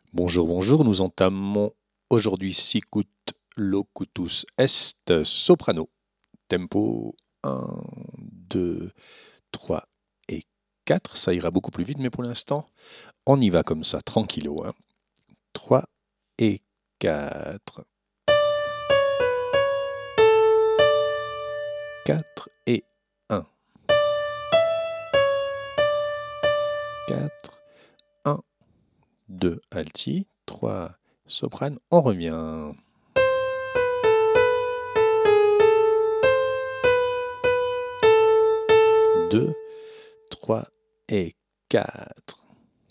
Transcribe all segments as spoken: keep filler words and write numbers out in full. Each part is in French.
Bonjour, bonjour, nous entamons aujourd'hui sicut locutus est soprano. Tempo un, deux, trois et quatre. Ça ira beaucoup plus vite, mais pour l'instant, on y va comme ça, tranquillo. Hein. trois et quatre. quatre et un. quatre, un, deux alti, trois soprane, on revient. deux, trois et quatre.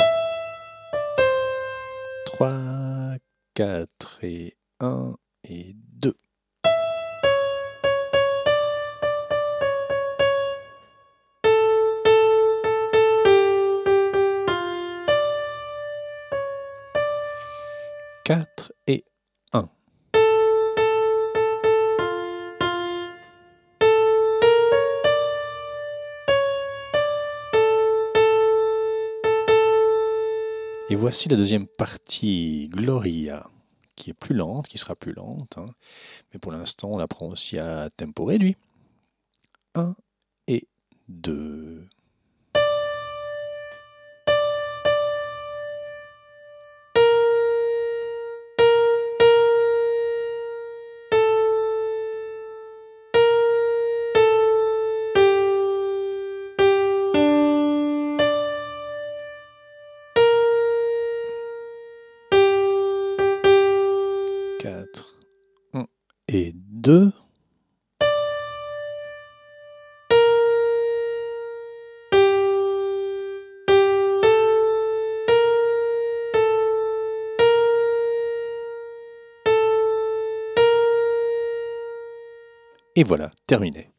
trois, quatre et un et deux. quatre et un. Et voici la deuxième partie, Gloria, qui est plus lente, qui sera plus lente. Hein. Mais pour l'instant, on la prend aussi à tempo réduit. un et deux. quatre, un et deux. Et voilà, terminé.